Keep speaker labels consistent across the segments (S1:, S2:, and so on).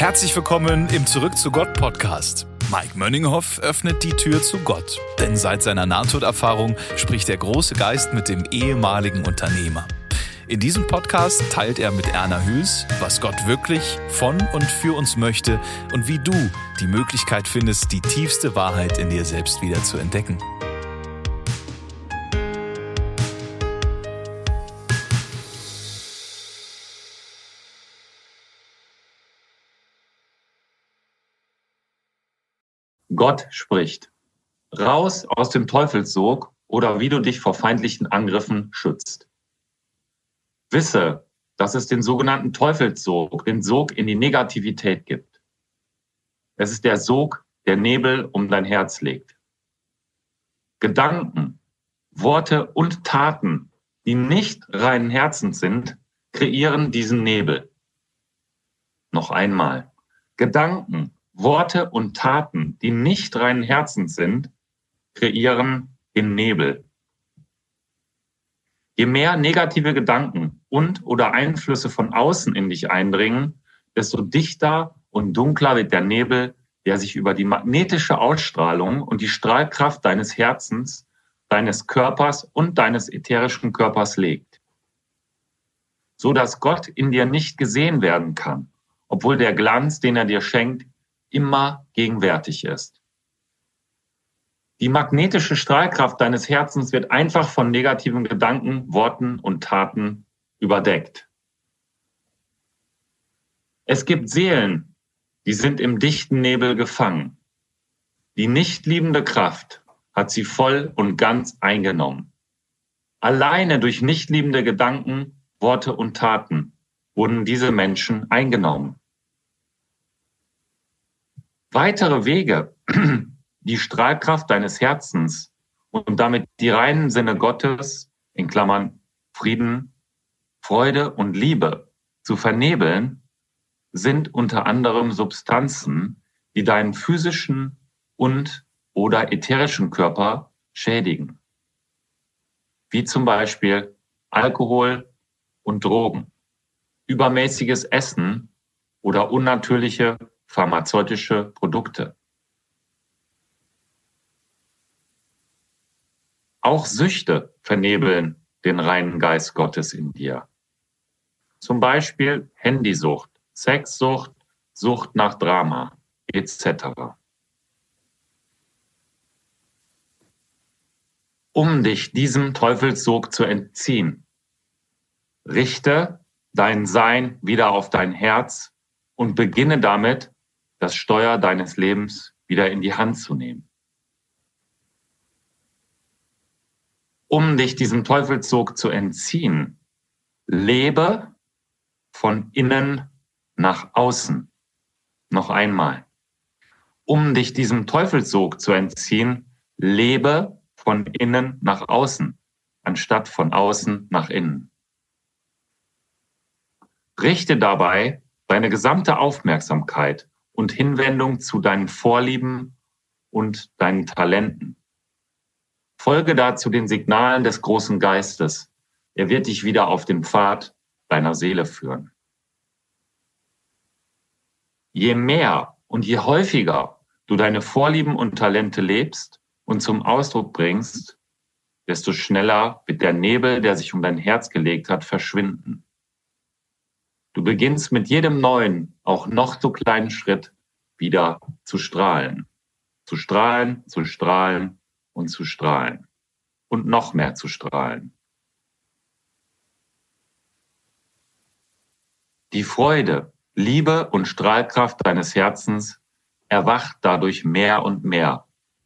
S1: Herzlich willkommen im Zurück zu Gott Podcast. Mike Mönninghoff öffnet die Tür zu Gott, denn seit seiner Nahtoderfahrung spricht der große Geist mit dem ehemaligen Unternehmer. In diesem Podcast teilt er mit Erna Hüß, was Gott wirklich von und für uns möchte und wie du die Möglichkeit findest, die tiefste Wahrheit in dir selbst wieder zu entdecken.
S2: Gott spricht. Raus aus dem Teufelssog oder wie du dich vor feindlichen Angriffen schützt. Wisse, dass es den sogenannten Teufelssog, den Sog in die Negativität gibt. Es ist der Sog, der Nebel um dein Herz legt. Gedanken, Worte und Taten, die nicht reinen Herzens sind, kreieren diesen Nebel. Noch einmal. Gedanken, Worte und Taten, die nicht reinen Herzens sind, kreieren den Nebel. Je mehr negative Gedanken und/oder Einflüsse von außen in dich eindringen, desto dichter und dunkler wird der Nebel, der sich über die magnetische Ausstrahlung und die Strahlkraft deines Herzens, deines Körpers und deines ätherischen Körpers legt. So dass Gott in dir nicht gesehen werden kann, obwohl der Glanz, den er dir schenkt, immer gegenwärtig ist. Die magnetische Strahlkraft deines Herzens wird einfach von negativen Gedanken, Worten und Taten überdeckt. Es gibt Seelen, die sind im dichten Nebel gefangen. Die nicht liebende Kraft hat sie voll und ganz eingenommen. Alleine durch nicht liebende Gedanken, Worte und Taten wurden diese Menschen eingenommen. Weitere Wege, die Strahlkraft deines Herzens und damit die reinen Sinne Gottes, in Klammern Frieden, Freude und Liebe, zu vernebeln, sind unter anderem Substanzen, die deinen physischen und/oder ätherischen Körper schädigen. Wie zum Beispiel Alkohol und Drogen, übermäßiges Essen oder unnatürliche pharmazeutische Produkte. Auch Süchte vernebeln den reinen Geist Gottes in dir. Zum Beispiel Handysucht, Sexsucht, Sucht nach Drama, etc. Um dich diesem Teufelssog zu entziehen, richte dein Sein wieder auf dein Herz und beginne damit, das Steuer deines Lebens wieder in die Hand zu nehmen. Um dich diesem Teufelssog zu entziehen, lebe von innen nach außen. Noch einmal. Um dich diesem Teufelssog zu entziehen, lebe von innen nach außen, anstatt von außen nach innen. Richte dabei deine gesamte Aufmerksamkeit und Hinwendung zu deinen Vorlieben und deinen Talenten. Folge dazu den Signalen des großen Geistes. Er wird dich wieder auf den Pfad deiner Seele führen. Je mehr und je häufiger du deine Vorlieben und Talente lebst und zum Ausdruck bringst, desto schneller wird der Nebel, der sich um dein Herz gelegt hat, verschwinden. Du beginnst mit jedem neuen, auch noch so kleinen Schritt wieder zu strahlen. Zu strahlen, zu strahlen und zu strahlen. Und noch mehr zu strahlen. Die Freude, Liebe und Strahlkraft deines Herzens erwacht dadurch mehr und mehr.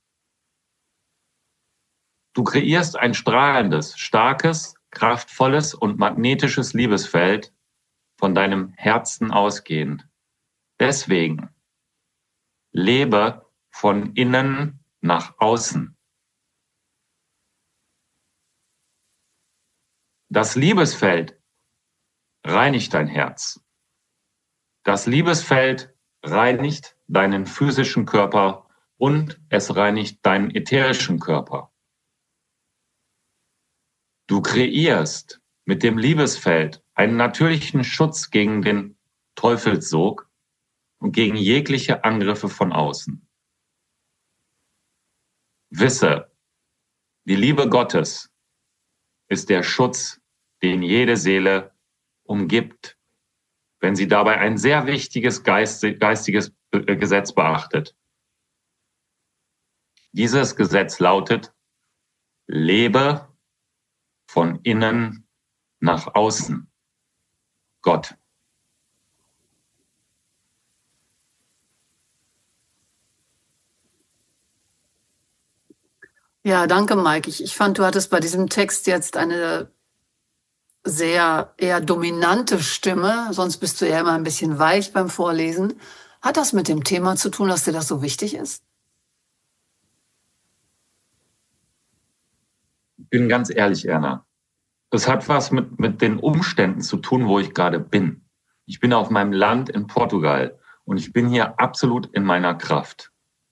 S2: Du kreierst ein strahlendes, starkes, kraftvolles und magnetisches Liebesfeld, von deinem Herzen ausgehend. Deswegen lebe von innen nach außen. Das Liebesfeld reinigt dein Herz. Das Liebesfeld reinigt deinen physischen Körper und es reinigt deinen ätherischen Körper. Du kreierst mit dem Liebesfeld einen natürlichen Schutz gegen den Teufelssog und gegen jegliche Angriffe von außen. Wisse, die Liebe Gottes ist der Schutz, den jede Seele umgibt, wenn sie dabei ein sehr wichtiges geistiges Gesetz beachtet. Dieses Gesetz lautet: Lebe von innen nach außen. Gott.
S3: Ja, danke, Mike. Ich fand, du hattest bei diesem Text jetzt eine sehr eher dominante Stimme. Sonst bist du ja immer ein bisschen weich beim Vorlesen. Hat das mit dem Thema zu tun, dass dir das so wichtig ist?
S2: Ich bin ganz ehrlich, Erna. Das hat was mit den Umständen zu tun, wo ich gerade bin. Ich bin auf meinem Land in Portugal und ich bin hier absolut in meiner Kraft.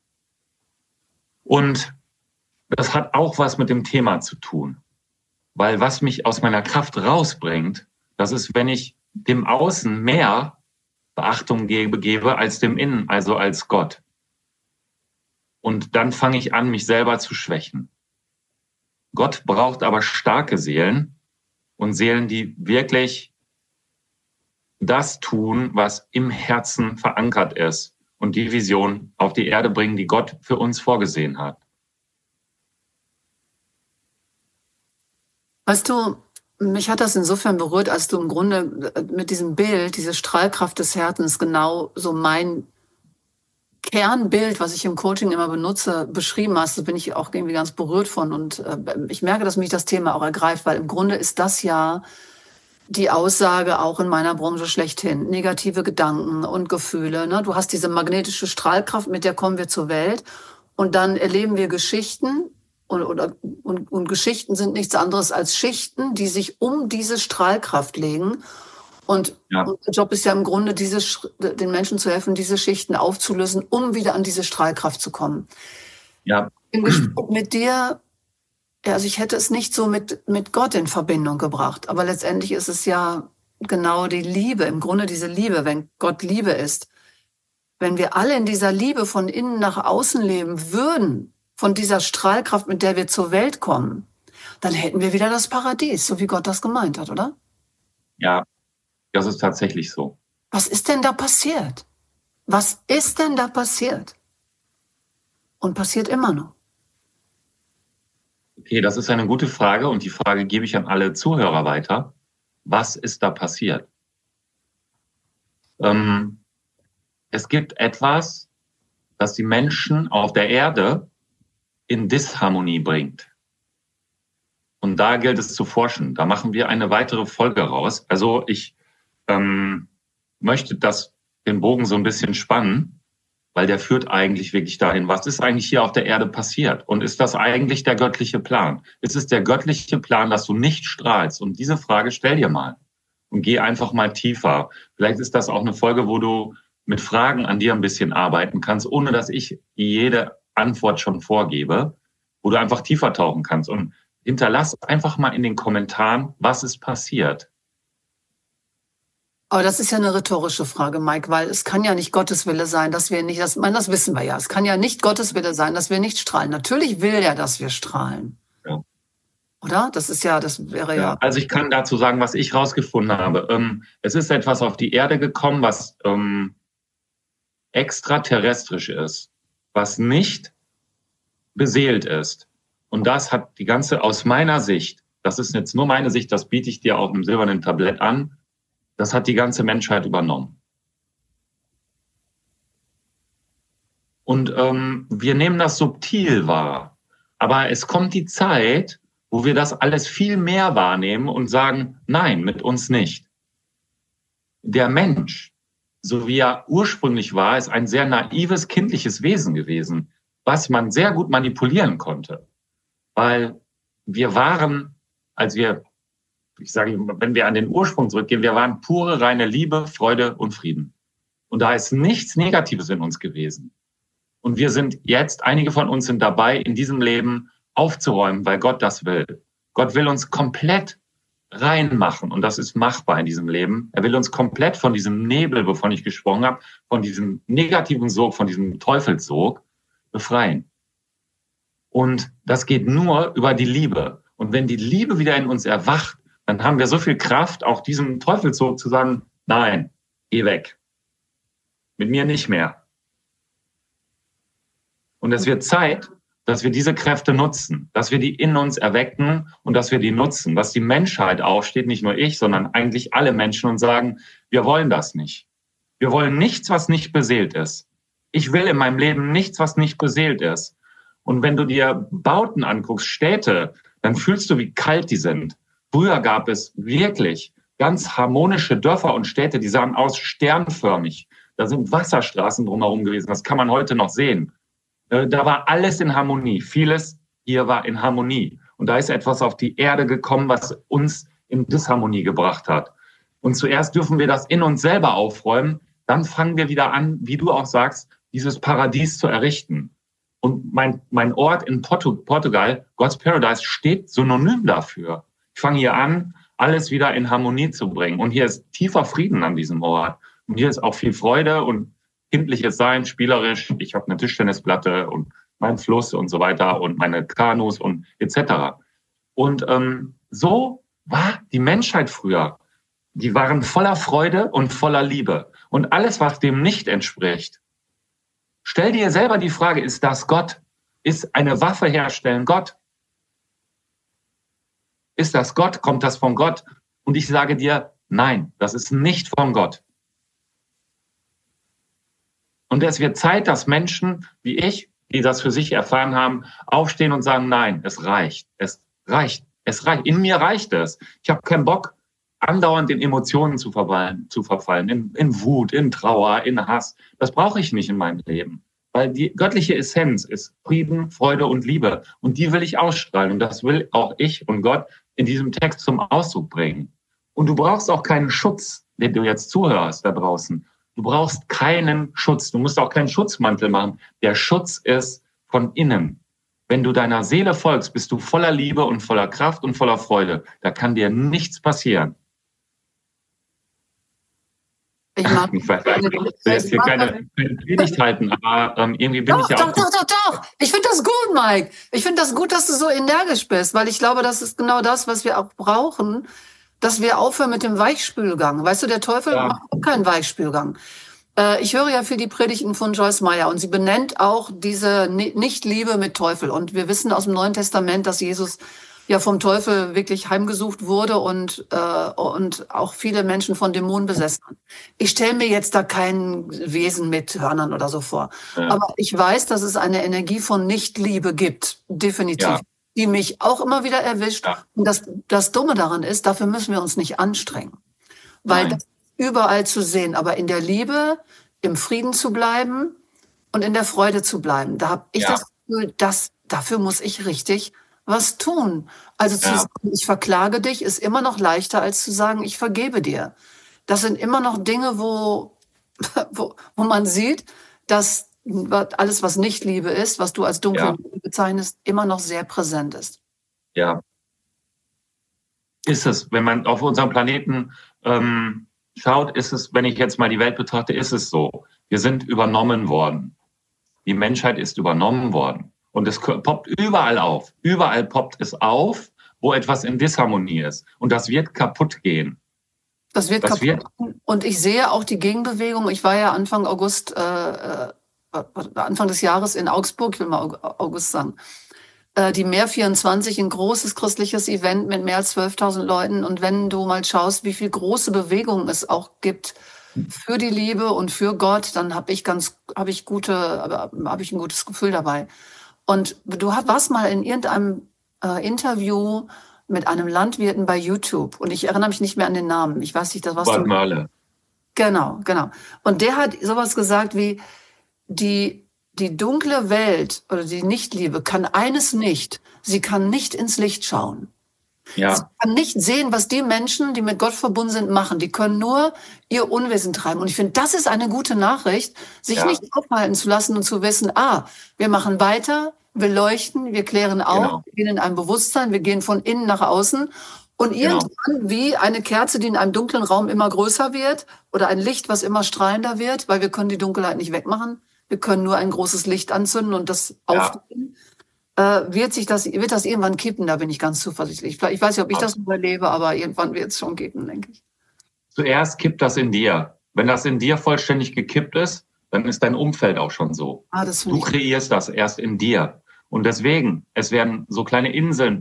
S2: Und das hat auch was mit dem Thema zu tun. Weil was mich aus meiner Kraft rausbringt, das ist, wenn ich dem Außen mehr Beachtung gebe als dem Innen, also als Gott. Und dann fange ich an, mich selber zu schwächen. Gott braucht aber starke Seelen und Seelen, die wirklich das tun, was im Herzen verankert ist und die Vision auf die Erde bringen, die Gott für uns vorgesehen hat.
S3: Weißt du, mich hat das insofern berührt, als du im Grunde mit diesem Bild, diese Strahlkraft des Herzens, genau so mein Kernbild, was ich im Coaching immer benutze, beschrieben hast. Da bin ich auch irgendwie ganz berührt von. Und ich merke, dass mich das Thema auch ergreift, weil im Grunde ist das ja die Aussage auch in meiner Branche schlechthin. Negative Gedanken und Gefühle. Ne? Du hast diese magnetische Strahlkraft, mit der kommen wir zur Welt. Und dann erleben wir Geschichten. Und Geschichten sind nichts anderes als Schichten, die sich um diese Strahlkraft legen. Und unser Job ist ja im Grunde, den Menschen zu helfen, diese Schichten aufzulösen, um wieder an diese Strahlkraft zu kommen.
S2: Ja.
S3: Im Gespräch mit dir, also ich hätte es nicht so mit Gott in Verbindung gebracht, aber letztendlich ist es ja genau die Liebe, im Grunde diese Liebe, wenn Gott Liebe ist. Wenn wir alle in dieser Liebe von innen nach außen leben würden, von dieser Strahlkraft, mit der wir zur Welt kommen, dann hätten wir wieder das Paradies, so wie Gott das gemeint hat, oder?
S2: Ja, das ist tatsächlich so.
S3: Was ist denn da passiert? Was ist denn da passiert? Und passiert immer noch.
S2: Okay, das ist eine gute Frage und die Frage gebe ich an alle Zuhörer weiter. Was ist da passiert? Es gibt etwas, das die Menschen auf der Erde in Disharmonie bringt. Und da gilt es zu forschen. Da machen wir eine weitere Folge raus. Also ich möchte den Bogen so ein bisschen spannen, weil der führt eigentlich wirklich dahin, was ist eigentlich hier auf der Erde passiert? Und ist das eigentlich der göttliche Plan? Ist es der göttliche Plan, dass du nicht strahlst? Und diese Frage stell dir mal und geh einfach mal tiefer. Vielleicht ist das auch eine Folge, wo du mit Fragen an dir ein bisschen arbeiten kannst, ohne dass ich jede Antwort schon vorgebe, wo du einfach tiefer tauchen kannst. Und hinterlass einfach mal in den Kommentaren, was ist passiert.
S3: Aber das ist ja eine rhetorische Frage, Mike, weil es kann ja nicht Gottes Wille sein, dass wir nicht, das wissen wir ja, es kann ja nicht Gottes Wille sein, dass wir nicht strahlen. Natürlich will er, dass wir strahlen. Ja. Oder? Das wäre ja.
S2: Also ich kann dazu sagen, was ich rausgefunden habe. Es ist etwas auf die Erde gekommen, was extraterrestrisch ist, was nicht beseelt ist. Und das hat die ganze, aus meiner Sicht, das ist jetzt nur meine Sicht, das biete ich dir auf einem silbernen Tablett an, das hat die ganze Menschheit übernommen. Und wir nehmen das subtil wahr. Aber es kommt die Zeit, wo wir das alles viel mehr wahrnehmen und sagen, nein, mit uns nicht. Der Mensch, so wie er ursprünglich war, ist ein sehr naives, kindliches Wesen gewesen, was man sehr gut manipulieren konnte. Weil wir waren, wenn wir an den Ursprung zurückgehen, wir waren pure, reine Liebe, Freude und Frieden. Und da ist nichts Negatives in uns gewesen. Und wir sind jetzt, einige von uns sind dabei, in diesem Leben aufzuräumen, weil Gott das will. Gott will uns komplett reinmachen. Und das ist machbar in diesem Leben. Er will uns komplett von diesem Nebel, wovon ich gesprochen habe, von diesem negativen Sog, von diesem Teufelssog befreien. Und das geht nur über die Liebe. Und wenn die Liebe wieder in uns erwacht, dann haben wir so viel Kraft, auch diesem Teufelssog zu sagen, nein, geh weg. Mit mir nicht mehr. Und es wird Zeit, dass wir diese Kräfte nutzen, dass wir die in uns erwecken und dass wir die nutzen, dass die Menschheit aufsteht, nicht nur ich, sondern eigentlich alle Menschen und sagen, wir wollen das nicht. Wir wollen nichts, was nicht beseelt ist. Ich will in meinem Leben nichts, was nicht beseelt ist. Und wenn du dir Bauten anguckst, Städte, dann fühlst du, wie kalt die sind. Früher gab es wirklich ganz harmonische Dörfer und Städte, die sahen aus sternförmig. Da sind Wasserstraßen drumherum gewesen, das kann man heute noch sehen. Da war alles in Harmonie. Vieles hier war in Harmonie. Und da ist etwas auf die Erde gekommen, was uns in Disharmonie gebracht hat. Und zuerst dürfen wir das in uns selber aufräumen. Dann fangen wir wieder an, wie du auch sagst, dieses Paradies zu errichten. Und mein Ort in Portugal, God's Paradise, steht synonym dafür. Ich fange hier an, alles wieder in Harmonie zu bringen. Und hier ist tiefer Frieden an diesem Ort. Und hier ist auch viel Freude und kindliches Sein, spielerisch. Ich habe eine Tischtennisplatte und meinen Fluss und so weiter und meine Kanus und etc. Und so war die Menschheit früher. Die waren voller Freude und voller Liebe. Und alles, was dem nicht entspricht, stell dir selber die Frage, ist das Gott? Ist eine Waffe herstellen Gott? Ist das Gott? Kommt das von Gott? Und ich sage dir, nein, das ist nicht von Gott. Und es wird Zeit, dass Menschen wie ich, die das für sich erfahren haben, aufstehen und sagen, nein, es reicht. Es reicht. Es reicht. In mir reicht es. Ich habe keinen Bock, andauernd in Emotionen zu verfallen, in Wut, in Trauer, in Hass. Das brauche ich nicht in meinem Leben. Weil die göttliche Essenz ist Frieden, Freude und Liebe. Und die will ich ausstrahlen. Und das will auch ich und Gott in diesem Text zum Ausdruck bringen. Und du brauchst auch keinen Schutz, den du jetzt zuhörst da draußen. Du brauchst keinen Schutz. Du musst auch keinen Schutzmantel machen. Der Schutz ist von innen. Wenn du deiner Seele folgst, bist du voller Liebe und voller Kraft und voller Freude. Da kann dir nichts passieren. Ich will jetzt hier keine Predigt halten, aber irgendwie bin ich ja auch...
S3: Doch. Ich finde das gut, Mike. Ich finde das gut, dass du so energisch bist, weil ich glaube, das ist genau das, was wir auch brauchen, dass wir aufhören mit dem Weichspülgang. Weißt du, der Teufel macht auch keinen Weichspülgang. Ich höre ja viel die Predigten von Joyce Meyer und sie benennt auch diese Nichtliebe mit Teufel. Und wir wissen aus dem Neuen Testament, dass Jesus ja vom Teufel wirklich heimgesucht wurde und auch viele Menschen von Dämonen besessen haben. Ich stelle mir jetzt da kein Wesen mit Hörnern oder so vor. Ja. Aber ich weiß, dass es eine Energie von Nichtliebe gibt, definitiv. Ja. Die mich auch immer wieder erwischt. Ja. Und das Dumme daran ist, dafür müssen wir uns nicht anstrengen. Weil das ist überall zu sehen. Aber in der Liebe, im Frieden zu bleiben und in der Freude zu bleiben, da habe ich das Gefühl, dafür muss ich richtig was tun. Also zu sagen, ich verklage dich, ist immer noch leichter, als zu sagen, ich vergebe dir. Das sind immer noch Dinge, wo man sieht, dass alles, was nicht Liebe ist, was du als dunkle Liebe bezeichnest, immer noch sehr präsent ist.
S2: Ja. Ist es, wenn man auf unserem Planeten schaut, ist es, wenn ich jetzt mal die Welt betrachte, ist es so. Wir sind übernommen worden. Die Menschheit ist übernommen worden. Und es poppt überall auf. Überall poppt es auf, wo etwas in Disharmonie ist. Und das wird kaputt gehen.
S3: Das wird kaputt. Und ich sehe auch die Gegenbewegung. Ich war ja Anfang des Jahres in Augsburg, ich will mal August sagen, die Mehr 24, ein großes christliches Event mit mehr als 12.000 Leuten. Und wenn du mal schaust, wie viel große Bewegungen es auch gibt für die Liebe und für Gott, dann habe ich ein gutes Gefühl dabei. Und du warst mal in irgendeinem Interview mit einem Landwirten bei YouTube. Und ich erinnere mich nicht mehr an den Namen. Ich weiß nicht, das warst du.
S2: Male.
S3: Genau. Und der hat sowas gesagt wie, die dunkle Welt oder die Nichtliebe kann eines nicht. Sie kann nicht ins Licht schauen. Ja. Sie kann nicht sehen, was die Menschen, die mit Gott verbunden sind, machen. Die können nur ihr Unwesen treiben. Und ich finde, das ist eine gute Nachricht, sich nicht aufhalten zu lassen und zu wissen, wir machen weiter, wir leuchten, wir klären auf, wir gehen in ein Bewusstsein, wir gehen von innen nach außen Und
S2: Genau.
S3: irgendwann wie eine Kerze, die in einem dunklen Raum immer größer wird oder ein Licht, was immer strahlender wird, weil wir können die Dunkelheit nicht wegmachen. Wir können nur ein großes Licht anzünden und das aufdrehen. Wird das irgendwann kippen, da bin ich ganz zuversichtlich. Ich weiß nicht, ob ich das überlebe, aber irgendwann wird es schon kippen, denke ich.
S2: Zuerst kippt das in dir. Wenn das in dir vollständig gekippt ist, dann ist dein Umfeld auch schon so. Du kreierst das erst in dir. Und deswegen, es werden so kleine Inseln,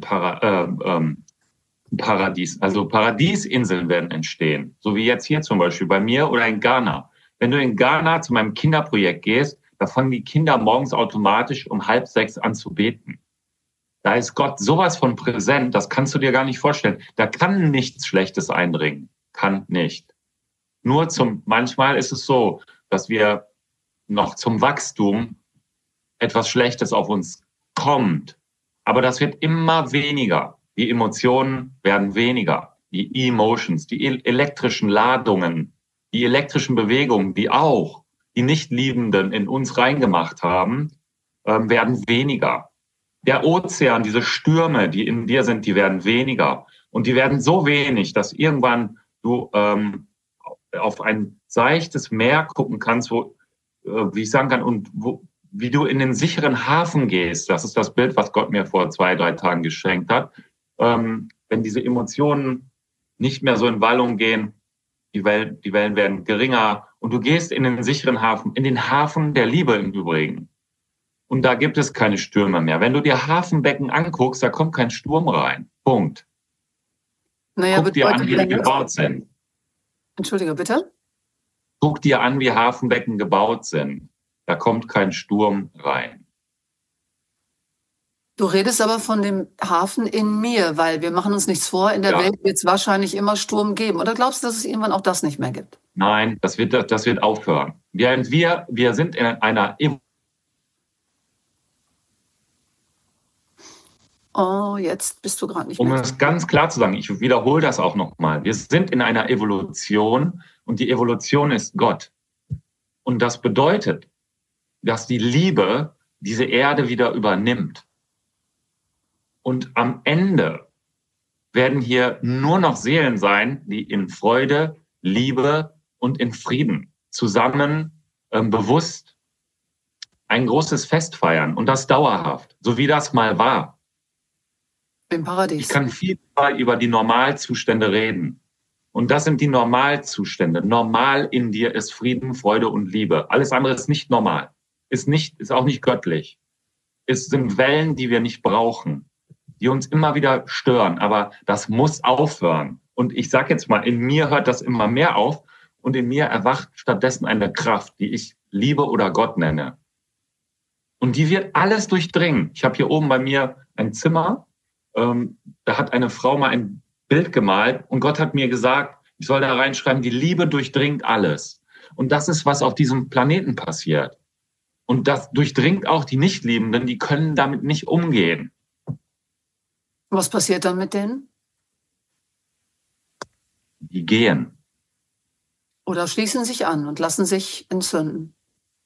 S2: Paradiesinseln werden entstehen. So wie jetzt hier zum Beispiel bei mir oder in Ghana. Wenn du in Ghana zu meinem Kinderprojekt gehst, da fangen die Kinder morgens automatisch um 5:30 an zu beten. Da ist Gott sowas von präsent, das kannst du dir gar nicht vorstellen. Da kann nichts Schlechtes eindringen. Kann nicht. Manchmal ist es so, dass wir noch zum Wachstum etwas Schlechtes auf uns kommt. Aber das wird immer weniger. Die Emotionen werden weniger. Die Emotions, die elektrischen Ladungen, die elektrischen Bewegungen, die Nichtliebenden in uns reingemacht haben, werden weniger. Der Ozean, diese Stürme, die in dir sind, die werden weniger. Und die werden so wenig, dass irgendwann du auf ein seichtes Meer gucken kannst, wie ich sagen kann, und wie du in den sicheren Hafen gehst. Das ist das Bild, was Gott mir vor 2-3 Tagen geschenkt hat. Wenn diese Emotionen nicht mehr so in Wallung gehen, die Wellen werden geringer und du gehst in den sicheren Hafen, in den Hafen der Liebe im Übrigen. Und da gibt es keine Stürme mehr. Wenn du dir Hafenbecken anguckst, da kommt kein Sturm rein. Punkt. Guck dir an, wie die gebaut sind.
S3: Entschuldige, bitte?
S2: Guck dir an, wie Hafenbecken gebaut sind. Da kommt kein Sturm rein.
S3: Du redest aber von dem Hafen in mir, weil wir machen uns nichts vor, in der Welt wird es wahrscheinlich immer Sturm geben. Oder glaubst du, dass es irgendwann auch das nicht mehr gibt?
S2: Nein, das wird aufhören. Wir sind in einer
S3: Oh, jetzt bist du gerade nicht
S2: mehr.
S3: Um
S2: es ganz klar zu sagen, ich wiederhole das auch nochmal. Wir sind in einer Evolution und die Evolution ist Gott. Und das bedeutet, dass die Liebe diese Erde wieder übernimmt. Und am Ende werden hier nur noch Seelen sein, die in Freude, Liebe und in Frieden zusammen bewusst ein großes Fest feiern und das dauerhaft, so wie das mal war.
S3: Im Paradies.
S2: Ich kann viel über die Normalzustände reden. Und das sind die Normalzustände. Normal in dir ist Frieden, Freude und Liebe. Alles andere ist nicht normal. Ist auch nicht göttlich. Es sind Wellen, die wir nicht brauchen, die uns immer wieder stören. Aber das muss aufhören. Und ich sage jetzt mal, in mir hört das immer mehr auf und in mir erwacht stattdessen eine Kraft, die ich Liebe oder Gott nenne. Und die wird alles durchdringen. Ich habe hier oben bei mir ein Zimmer, da hat eine Frau mal ein Bild gemalt und Gott hat mir gesagt, ich soll da reinschreiben, die Liebe durchdringt alles. Und das ist, was auf diesem Planeten passiert. Und das durchdringt auch die Nichtliebenden, die können damit nicht umgehen.
S3: Was passiert dann mit denen?
S2: Die gehen.
S3: Oder schließen sich an und lassen sich entzünden.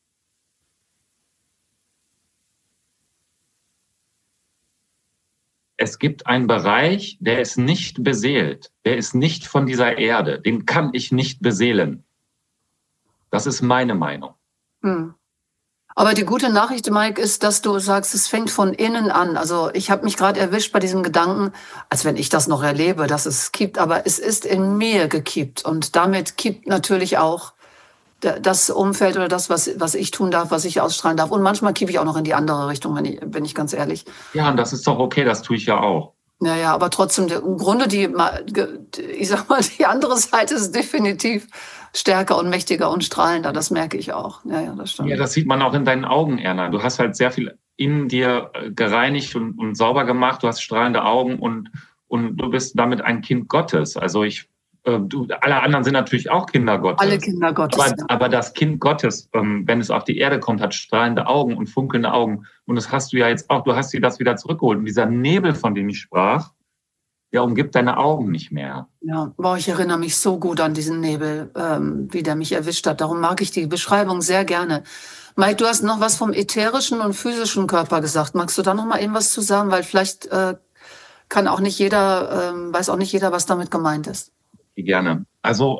S2: Es gibt einen Bereich, der ist nicht beseelt. Der ist nicht von dieser Erde. Den kann ich nicht beseelen. Das ist meine Meinung.
S3: Aber die gute Nachricht, Mike, ist, dass du sagst, es fängt von innen an. Also ich habe mich gerade erwischt bei diesem Gedanken, als wenn ich das noch erlebe, dass es kippt. Aber es ist in mir gekippt. Und damit kippt natürlich auch das Umfeld oder das, was ich tun darf, was ich ausstrahlen darf. Und manchmal kippe ich auch noch in die andere Richtung, bin ich ganz ehrlich.
S2: Ja, und das ist doch okay, das tue ich ja auch.
S3: Ja, aber trotzdem, im Grunde, ich sag mal, die andere Seite ist definitiv stärker und mächtiger und strahlender, das merke ich auch. Ja, das stimmt.
S2: Ja, das sieht man auch in deinen Augen, Erna. Du hast halt sehr viel in dir gereinigt und sauber gemacht, du hast strahlende Augen und du bist damit ein Kind Gottes. Also alle anderen sind natürlich auch Kinder Gottes.
S3: Alle Kinder Gottes.
S2: Aber das Kind Gottes, wenn es auf die Erde kommt, hat strahlende Augen und funkelnde Augen. Und das hast du ja jetzt auch. Du hast dir das wieder zurückgeholt. Und dieser Nebel, von dem ich sprach, der umgibt deine Augen nicht mehr.
S3: Ja, ich erinnere mich so gut an diesen Nebel, wie der mich erwischt hat. Darum mag ich die Beschreibung sehr gerne. Mike, du hast noch was vom ätherischen und physischen Körper gesagt. Magst du da noch mal eben was zu sagen? Weil vielleicht kann auch nicht jeder, weiß auch nicht jeder, was damit gemeint ist.
S2: Gerne. Also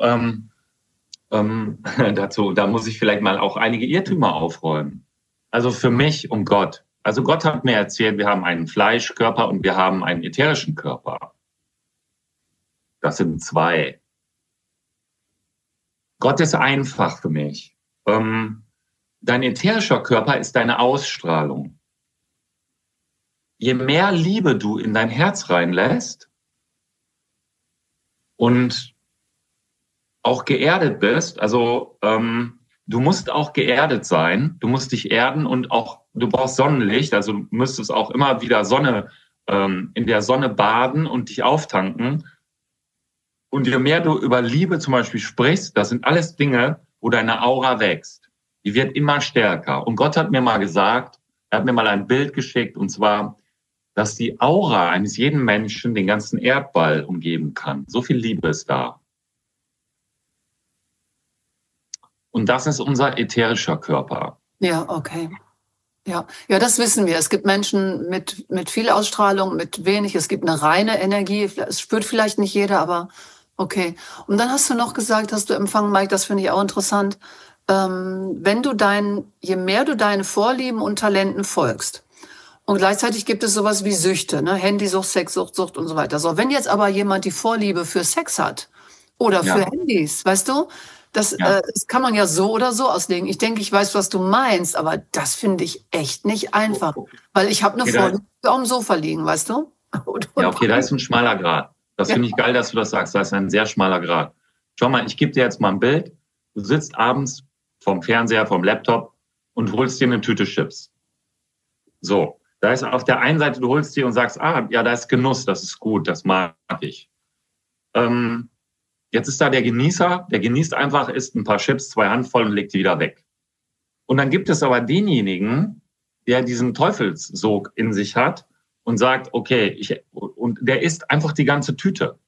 S2: da muss ich vielleicht mal auch einige Irrtümer aufräumen. Also für mich um Gott. Also Gott hat mir erzählt, wir haben einen Fleischkörper und wir haben einen ätherischen Körper. Das sind zwei. Gott ist einfach für mich. Dein ätherischer Körper ist deine Ausstrahlung. Je mehr Liebe du in dein Herz reinlässt und auch geerdet bist, also du musst auch geerdet sein, du musst dich erden und auch, du brauchst Sonnenlicht, also du müsstest auch immer wieder in der Sonne baden und dich auftanken. Und je mehr du über Liebe zum Beispiel sprichst, das sind alles Dinge, wo deine Aura wächst. Die wird immer stärker. Und Gott hat mir mal gesagt, er hat mir mal ein Bild geschickt, und zwar, dass die Aura eines jeden Menschen den ganzen Erdball umgeben kann. So viel Liebe ist da. Und das ist unser ätherischer Körper.
S3: Ja, okay. Ja, das wissen wir. Es gibt Menschen mit viel Ausstrahlung, mit wenig. Es gibt eine reine Energie. Es spürt vielleicht nicht jeder, aber okay. Und dann hast du noch gesagt, hast du empfangen, Mike, das finde ich auch interessant. Je mehr du deinen Vorlieben und Talenten folgst. Und gleichzeitig gibt es sowas wie Süchte, ne? Handysucht, Sexsucht und so weiter. So, wenn jetzt aber jemand die Vorliebe für Sex hat oder für Handys, weißt du, das kann man ja so oder so auslegen. Ich denke, ich weiß, was du meinst, aber das finde ich echt nicht einfach. Weil ich habe eine Vorliebe auf dem Sofa liegen, weißt du?
S2: Ja, okay, da ist ein schmaler Grat. Das finde ich geil, dass du das sagst. Da ist ein sehr schmaler Grat. Schau mal, ich gebe dir jetzt mal ein Bild. Du sitzt abends vom Fernseher, vom Laptop und holst dir eine Tüte Chips. So, da ist auf der einen Seite, du holst dir und sagst, da ist Genuss, das ist gut, das mag ich. Jetzt ist da der Genießer, der genießt einfach, isst ein paar Chips, 2 Handvoll und legt die wieder weg. Und dann gibt es aber denjenigen, der diesen Teufelssog in sich hat und sagt, okay, und der isst einfach die ganze Tüte.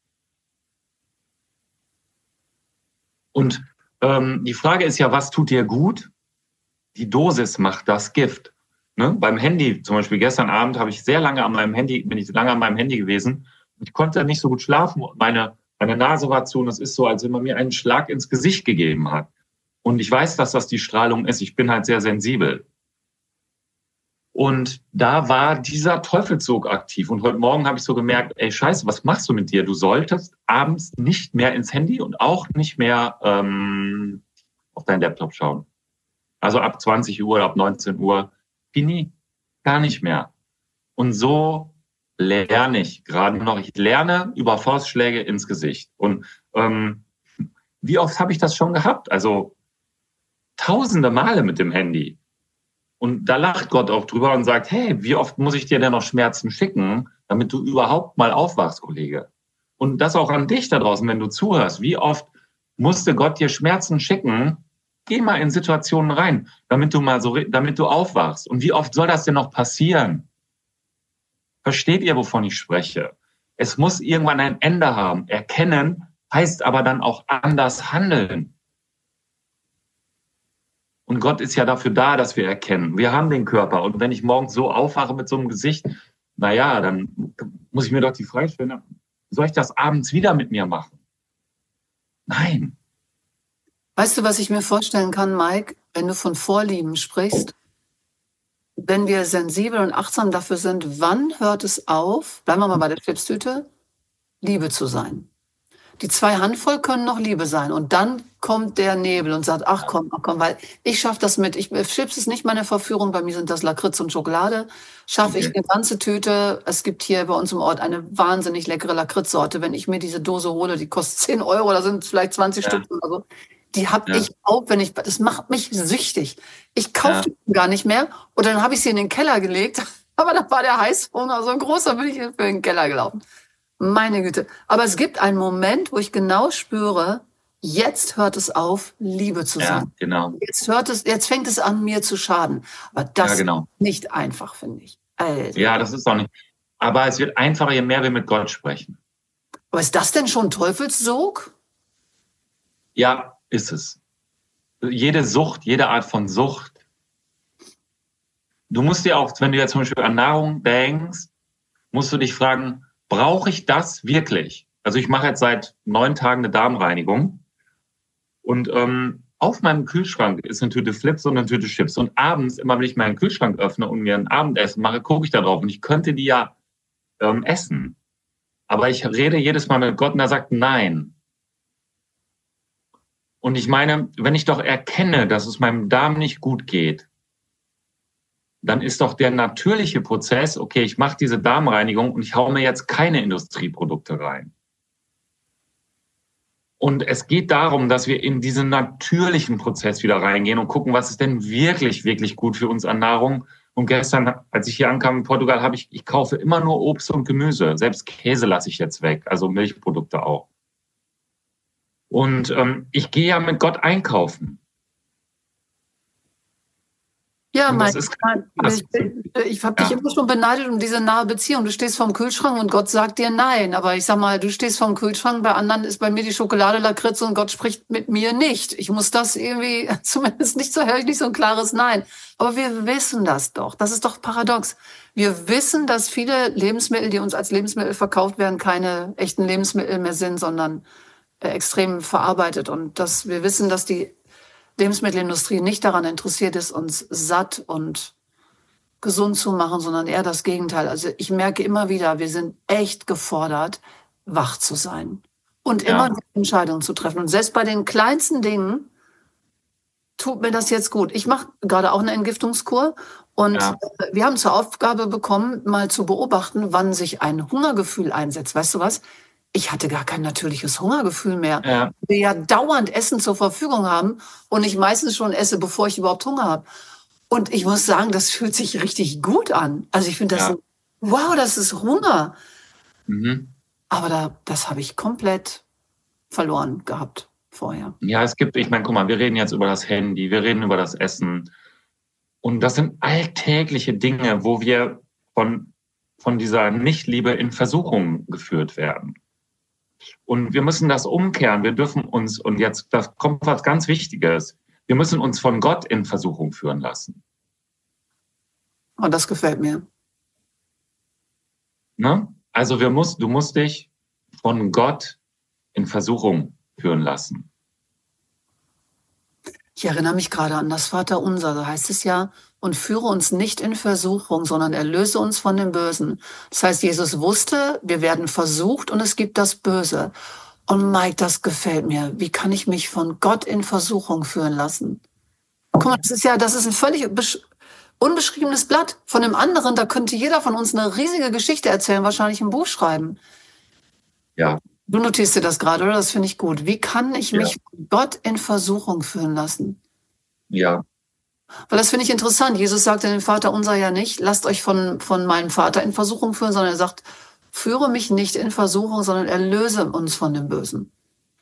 S2: Und die Frage ist ja, was tut dir gut? Die Dosis macht das Gift. Ne? Beim Handy, zum Beispiel gestern Abend bin ich lange an meinem Handy gewesen und ich konnte nicht so gut schlafen. Meine Nase war zu und es ist so, als wenn man mir einen Schlag ins Gesicht gegeben hat. Und ich weiß, dass das die Strahlung ist. Ich bin halt sehr sensibel. Und da war dieser Teufelssog aktiv. Und heute Morgen habe ich so gemerkt, ey, Scheiße, was machst du mit dir? Du solltest abends nicht mehr ins Handy und auch nicht mehr auf deinen Laptop schauen. Also ab 20 Uhr oder ab 19 Uhr, fini, gar nicht mehr. Und so lerne ich gerade noch. Ich lerne über Faustschläge ins Gesicht. Und wie oft habe ich das schon gehabt? Also tausende Male mit dem Handy. Und da lacht Gott auch drüber und sagt, hey, wie oft muss ich dir denn noch Schmerzen schicken, damit du überhaupt mal aufwachst, Kollege? Und das auch an dich da draußen, wenn du zuhörst. Wie oft musste Gott dir Schmerzen schicken? Geh mal in Situationen rein, damit du aufwachst. Und wie oft soll das denn noch passieren? Versteht ihr, wovon ich spreche? Es muss irgendwann ein Ende haben. Erkennen heißt aber dann auch anders handeln. Und Gott ist ja dafür da, dass wir erkennen. Wir haben den Körper. Und wenn ich morgens so aufwache mit so einem Gesicht, dann muss ich mir doch die Frage stellen, soll ich das abends wieder mit mir machen? Nein.
S3: Weißt du, was ich mir vorstellen kann, Mike, wenn du von Vorlieben sprichst? Wenn wir sensibel und achtsam dafür sind, wann hört es auf, bleiben wir mal bei der Chipstüte, Liebe zu sein? Die 2 Handvoll können noch Liebe sein. Und dann kommt der Nebel und sagt, ach komm, weil ich schaffe das mit. Chips ist nicht meine Verführung, bei mir sind das Lakritz und Schokolade. Schaffe ich eine ganze Tüte. Es gibt hier bei uns im Ort eine wahnsinnig leckere Lakritzsorte. Wenn ich mir diese Dose hole, die kostet 10 Euro, da sind vielleicht 20 Stück oder so. Die habe ich auch, das macht mich süchtig. Ich kaufe die gar nicht mehr. Und dann habe ich sie in den Keller gelegt. Aber da war der Heißhunger so groß, da bin ich für den Keller gelaufen. Meine Güte. Aber es gibt einen Moment, wo ich genau spüre, jetzt hört es auf, Liebe zu sein.
S2: Ja, genau.
S3: Jetzt fängt es an, mir zu schaden. Aber das ist nicht einfach, finde ich.
S2: Also. Ja, das ist auch nicht. Aber es wird einfacher, je mehr wir mit Gott sprechen.
S3: Aber ist das denn schon Teufelssog?
S2: Ja, ist es. Jede Sucht, jede Art von Sucht. Du musst dir auch, wenn du jetzt zum Beispiel an Nahrung denkst, musst du dich fragen, brauche ich das wirklich? Also ich mache jetzt seit 9 Tagen eine Darmreinigung und auf meinem Kühlschrank ist eine Tüte Flips und eine Tüte Chips. Und abends, immer wenn ich meinen Kühlschrank öffne und mir ein Abendessen mache, gucke ich da drauf. Und ich könnte die ja essen. Aber ich rede jedes Mal mit Gott und er sagt nein. Und ich meine, wenn ich doch erkenne, dass es meinem Darm nicht gut geht, dann ist doch der natürliche Prozess, okay, ich mache diese Darmreinigung und ich hau mir jetzt keine Industrieprodukte rein. Und es geht darum, dass wir in diesen natürlichen Prozess wieder reingehen und gucken, was ist denn wirklich, wirklich gut für uns an Nahrung. Und gestern, als ich hier ankam in Portugal, ich kaufe immer nur Obst und Gemüse. Selbst Käse lasse ich jetzt weg, also Milchprodukte auch. Und ich gehe ja mit Gott einkaufen.
S3: Ja, ich habe dich immer schon beneidet um diese nahe Beziehung. Du stehst vorm Kühlschrank und Gott sagt dir nein. Aber ich sag mal, du stehst vorm Kühlschrank, bei anderen ist bei mir die Schokolade Lakritze und Gott spricht mit mir nicht. Ich muss das irgendwie, zumindest nicht so, höre ich nicht so ein klares Nein. Aber wir wissen das doch. Das ist doch paradox. Wir wissen, dass viele Lebensmittel, die uns als Lebensmittel verkauft werden, keine echten Lebensmittel mehr sind, sondern extrem verarbeitet. Und dass wir wissen, dass die Lebensmittelindustrie nicht daran interessiert ist, uns satt und gesund zu machen, sondern eher das Gegenteil. Also ich merke immer wieder, wir sind echt gefordert, wach zu sein und immer Entscheidungen zu treffen. Und selbst bei den kleinsten Dingen tut mir das jetzt gut. Ich mache gerade auch eine Entgiftungskur und wir haben zur Aufgabe bekommen, mal zu beobachten, wann sich ein Hungergefühl einsetzt. Weißt du was? Ich hatte gar kein natürliches Hungergefühl mehr. Ja. Wir ja dauernd Essen zur Verfügung haben und ich meistens schon esse, bevor ich überhaupt Hunger habe. Und ich muss sagen, das fühlt sich richtig gut an. Also ich finde das wow, das ist Hunger. Mhm. Aber das habe ich komplett verloren gehabt vorher.
S2: Ja, ich meine, guck mal, wir reden jetzt über das Handy, wir reden über das Essen. Und das sind alltägliche Dinge, wo wir von dieser Nichtliebe in Versuchung geführt werden. Und wir müssen das umkehren. Wir dürfen uns, und jetzt, da kommt was ganz Wichtiges, wir müssen uns von Gott in Versuchung führen lassen.
S3: Oh, das gefällt mir.
S2: Ne? Also du musst dich von Gott in Versuchung führen lassen.
S3: Ich erinnere mich gerade an das Vaterunser, da heißt es ja, und führe uns nicht in Versuchung, sondern erlöse uns von dem Bösen. Das heißt, Jesus wusste, wir werden versucht und es gibt das Böse. Und Mike, das gefällt mir. Wie kann ich mich von Gott in Versuchung führen lassen? Guck mal, das ist ein völlig unbeschriebenes Blatt. Von dem anderen, da könnte jeder von uns eine riesige Geschichte erzählen, wahrscheinlich ein Buch schreiben.
S2: Ja.
S3: Du notierst dir das gerade, oder? Das finde ich gut. Wie kann ich mich von Gott in Versuchung führen lassen?
S2: Ja.
S3: Weil das finde ich interessant. Jesus sagte dem Vater unser ja nicht, lasst euch von meinem Vater in Versuchung führen, sondern er sagt, führe mich nicht in Versuchung, sondern erlöse uns von dem Bösen.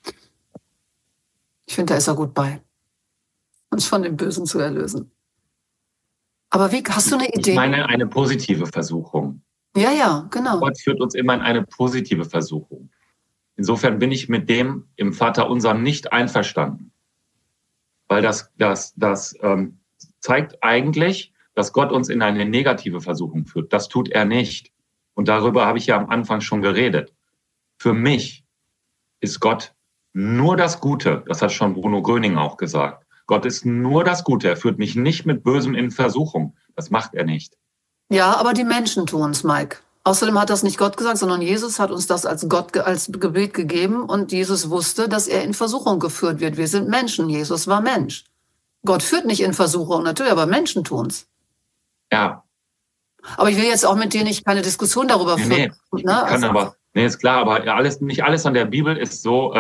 S3: Ich finde, da ist er gut bei, uns von dem Bösen zu erlösen. Aber hast du eine Idee?
S2: Ich meine eine positive Versuchung.
S3: Ja, genau.
S2: Gott führt uns immer in eine positive Versuchung. Insofern bin ich mit dem im Vaterunser nicht einverstanden. Weil das zeigt eigentlich, dass Gott uns in eine negative Versuchung führt. Das tut er nicht. Und darüber habe ich ja am Anfang schon geredet. Für mich ist Gott nur das Gute. Das hat schon Bruno Gröning auch gesagt. Gott ist nur das Gute. Er führt mich nicht mit Bösem in Versuchung. Das macht er nicht.
S3: Ja, aber die Menschen tun es, Mike. Außerdem hat das nicht Gott gesagt, sondern Jesus hat uns das als Gebet gegeben. Und Jesus wusste, dass er in Versuchung geführt wird. Wir sind Menschen. Jesus war Mensch. Gott führt nicht in Versuchung, natürlich, aber Menschen tun's.
S2: Ja.
S3: Aber ich will jetzt auch mit dir keine Diskussion darüber führen.
S2: Nee, ist klar, aber nicht alles an der Bibel ist so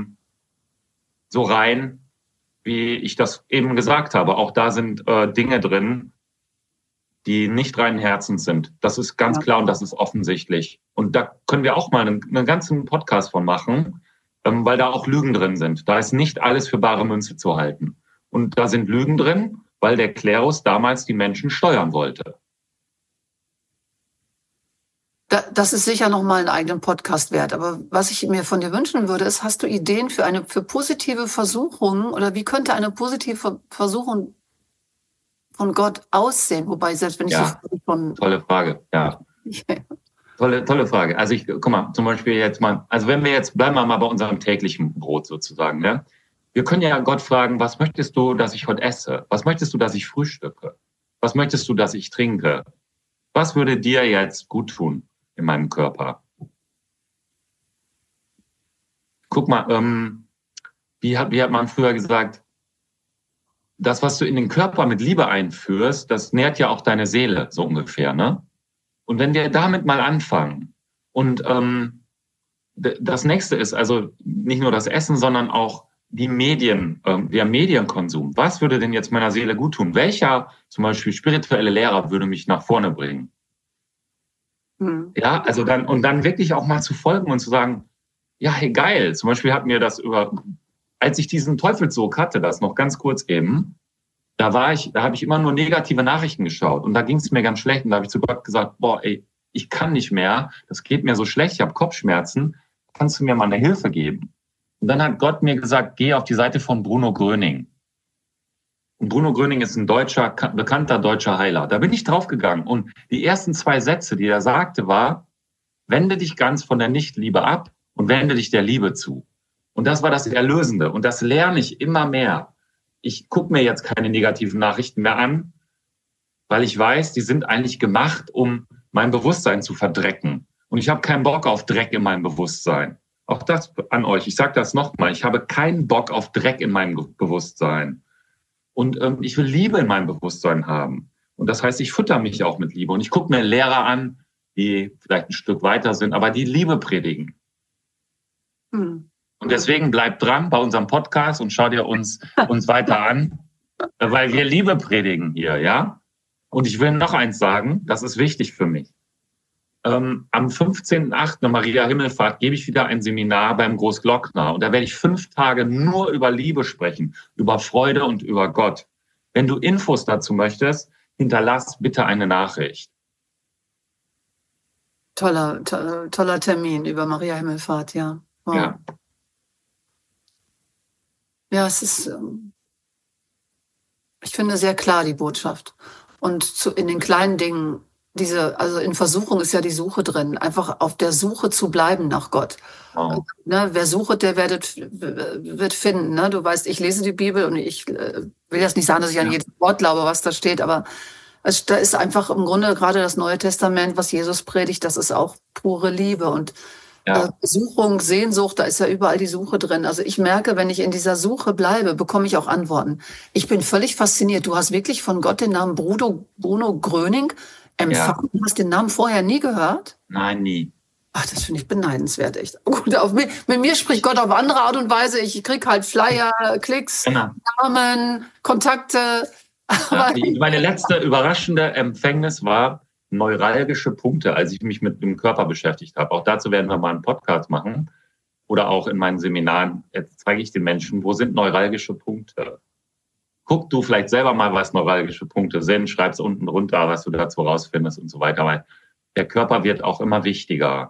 S2: rein, wie ich das eben gesagt habe. Auch da sind Dinge drin, die nicht reinen Herzens sind. Das ist ganz klar und das ist offensichtlich. Und da können wir auch mal einen ganzen Podcast von machen, weil da auch Lügen drin sind. Da ist nicht alles für bare Münze zu halten. Und da sind Lügen drin, weil der Klerus damals die Menschen steuern wollte.
S3: Das ist sicher noch mal einen eigenen Podcast wert. Aber was ich mir von dir wünschen würde, ist, hast du Ideen für positive Versuchungen oder wie könnte eine positive Versuchung von Gott aussehen? Wobei, selbst wenn ich
S2: tolle Frage, ja. Tolle Frage. Also guck mal, zum Beispiel jetzt mal, also wenn wir jetzt, bleiben wir mal bei unserem täglichen Brot sozusagen, ne? Wir können ja Gott fragen, was möchtest du, dass ich heute esse? Was möchtest du, dass ich frühstücke? Was möchtest du, dass ich trinke? Was würde dir jetzt gut tun in meinem Körper? Guck mal, wie hat man früher gesagt, das, was du in den Körper mit Liebe einführst, das nährt ja auch deine Seele, so ungefähr, ne? Und wenn wir damit mal anfangen und das nächste ist also nicht nur das Essen, sondern auch die Medien, der Medienkonsum. Was würde denn jetzt meiner Seele gut tun? Welcher zum Beispiel spirituelle Lehrer würde mich nach vorne bringen? Ja, also dann wirklich auch mal zu folgen und zu sagen, ja, hey, geil. Zum Beispiel hat mir das als ich diesen Teufelssog hatte, das noch ganz kurz eben, da habe ich immer nur negative Nachrichten geschaut und da ging es mir ganz schlecht und da habe ich zu Gott gesagt, boah, ey, ich kann nicht mehr, das geht mir so schlecht, ich habe Kopfschmerzen, kannst du mir mal eine Hilfe geben? Und dann hat Gott mir gesagt, geh auf die Seite von Bruno Gröning. Und Bruno Gröning ist ein bekannter deutscher Heiler. Da bin ich draufgegangen und die ersten 2 Sätze, die er sagte, war, wende dich ganz von der Nichtliebe ab und wende dich der Liebe zu. Und das war das Erlösende und das lerne ich immer mehr. Ich gucke mir jetzt keine negativen Nachrichten mehr an, weil ich weiß, die sind eigentlich gemacht, um mein Bewusstsein zu verdrecken. Und ich habe keinen Bock auf Dreck in meinem Bewusstsein. Auch das an euch. Ich sage das nochmal. Ich habe keinen Bock auf Dreck in meinem Bewusstsein. Und ich will Liebe in meinem Bewusstsein haben. Und das heißt, ich fütter mich auch mit Liebe. Und ich gucke mir Lehrer an, die vielleicht ein Stück weiter sind, aber die Liebe predigen. Und deswegen bleibt dran bei unserem Podcast und schau dir uns weiter an, weil wir Liebe predigen hier, ja? Und ich will noch eins sagen, das ist wichtig für mich. Am 15.8. Maria Himmelfahrt gebe ich wieder ein Seminar beim Großglockner und da werde ich 5 Tage nur über Liebe sprechen, über Freude und über Gott. Wenn du Infos dazu möchtest, hinterlass bitte eine Nachricht.
S3: Toller Termin über Maria Himmelfahrt, ja. Wow.
S2: Ja.
S3: Ja, es ist, ich finde, sehr klar die Botschaft. Und in den kleinen Dingen, also in Versuchung ist ja die Suche drin, einfach auf der Suche zu bleiben nach Gott.
S2: Wow.
S3: Ne, wer sucht, der wird finden. Ne? Du weißt, ich lese die Bibel und ich will jetzt nicht sagen, dass ich an jedes Wort glaube, was da steht, aber da ist einfach im Grunde gerade das Neue Testament, was Jesus predigt, das ist auch pure Liebe und Suchung, Sehnsucht, da ist ja überall die Suche drin. Also ich merke, wenn ich in dieser Suche bleibe, bekomme ich auch Antworten. Ich bin völlig fasziniert. Du hast wirklich von Gott den Namen Bruno Gröning empfangen. Du hast den Namen vorher nie gehört?
S2: Nein, nie.
S3: Ach, das finde ich beneidenswert, echt. Gut, mit mir spricht Gott auf andere Art und Weise. Ich kriege halt Flyer, Klicks, Namen, Kontakte.
S2: Ja, meine letzte überraschende Empfängnis war neuralgische Punkte, als ich mich mit dem Körper beschäftigt habe. Auch dazu werden wir mal einen Podcast machen. Oder auch in meinen Seminaren. Jetzt zeige ich den Menschen, wo sind neuralgische Punkte. Guck du vielleicht selber mal, was neuralgische Punkte sind. Schreib's unten runter, was du dazu rausfindest und so weiter. Weil der Körper wird auch immer wichtiger.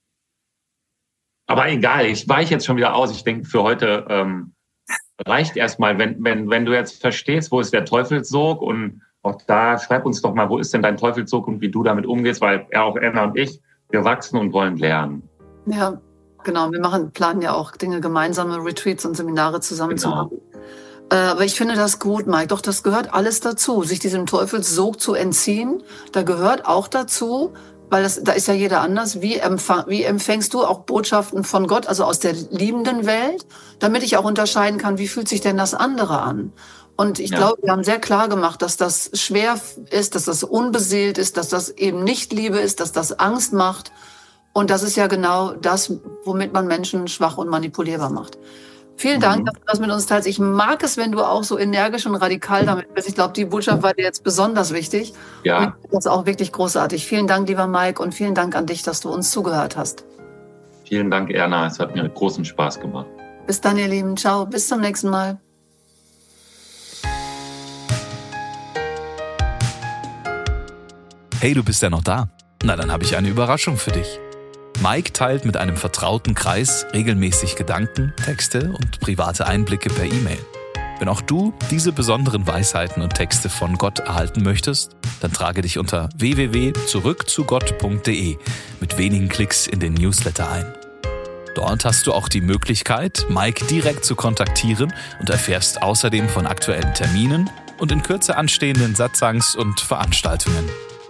S2: Aber egal, ich weiche jetzt schon wieder aus. Ich denke, für heute reicht erstmal, wenn du jetzt verstehst, wo ist der Teufelssog und auch da, schreib uns doch mal, wo ist denn dein Teufelssog und wie du damit umgehst, weil auch Anna und ich, wir wachsen und wollen lernen.
S3: Ja, genau. Wir planen ja auch Dinge, gemeinsame Retreats und Seminare zusammen zu machen. Aber ich finde das gut, Mike. Doch, das gehört alles dazu, sich diesem Teufelssog zu entziehen. Da gehört auch dazu, weil da ist ja jeder anders. Wie empfängst du auch Botschaften von Gott, also aus der liebenden Welt, damit ich auch unterscheiden kann, wie fühlt sich denn das andere an? Und ich glaube, wir haben sehr klar gemacht, dass das schwer ist, dass das unbeseelt ist, dass das eben nicht Liebe ist, dass das Angst macht. Und das ist ja genau das, womit man Menschen schwach und manipulierbar macht. Vielen Dank, dass du das mit uns teilst. Ich mag es, wenn du auch so energisch und radikal damit bist. Ich glaube, die Botschaft war dir jetzt besonders wichtig.
S2: Ja.
S3: Das ist auch wirklich großartig. Vielen Dank, lieber Mike, und vielen Dank an dich, dass du uns zugehört hast.
S2: Vielen Dank, Erna. Es hat mir großen Spaß gemacht.
S3: Bis dann, ihr Lieben. Ciao. Bis zum nächsten Mal.
S1: Hey, du bist ja noch da? Na, dann habe ich eine Überraschung für dich. Mike teilt mit einem vertrauten Kreis regelmäßig Gedanken, Texte und private Einblicke per E-Mail. Wenn auch du diese besonderen Weisheiten und Texte von Gott erhalten möchtest, dann trage dich unter www.zurückzugott.de mit wenigen Klicks in den Newsletter ein. Dort hast du auch die Möglichkeit, Mike direkt zu kontaktieren und erfährst außerdem von aktuellen Terminen und in Kürze anstehenden Satzangs und Veranstaltungen.